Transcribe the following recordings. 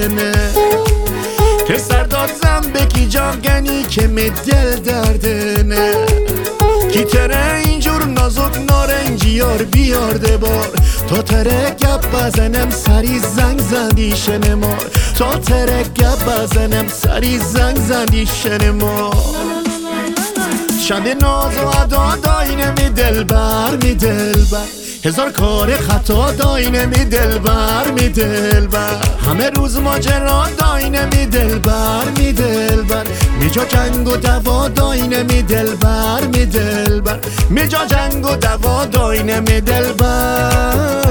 نه پسر دادم بکی جاگنی که می دل درده نه کی تره اینجور نازک نارنجیار بیارده بار تا تره گپ بزنم سری زنگ زندی شنمار تا تره گپ بزنم سری زنگ زندی شنمار شب ناز و ادا داینه می دلبر می دلبر هزار کار خطا داینه می دلبر می دلبر همه روز ماجرا داینه می دلبر می دلبر می جا جنگ و دوا داینه می دلبر می دلبر می جا جنگ و دوا داینه می دلبر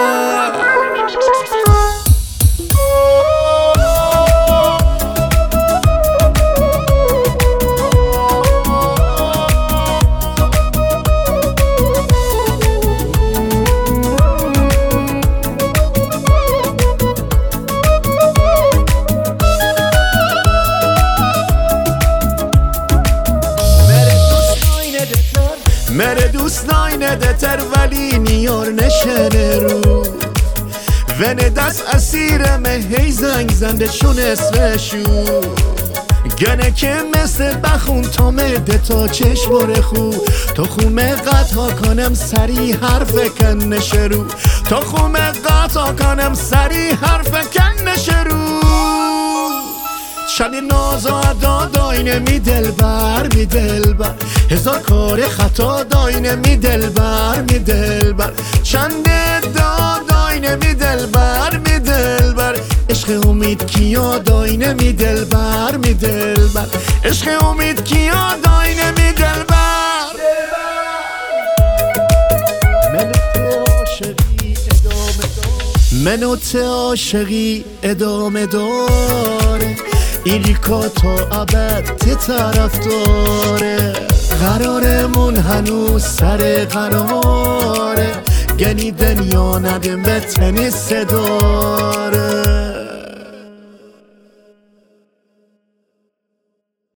مره دوست ناینه دتر ولی نیار نشنه رو ونه دست اسیرمه هی زنگ زنده چون اسمشو گنه که مثل بخون تا مده تا چشم بره خو تا خومه قطع کنم سری حرف کن نشه رو تا خومه قطع کنم سری حرف کن نشه رو شب ناز و ادا داینه می دلبر می دلبر هزار کار خطا داینه می دلبر می دلبر چند دا داینه می دلبر می دلبر عشق امید کیا داینه می دلبر می دلبر عشق امید کیا داینه می دلبر منوت عاشقی ادامه داره این ریکا تا ابد تی طرف داره قرارمون هنوز سر قراره گنی دنیا ندم به تنیس داره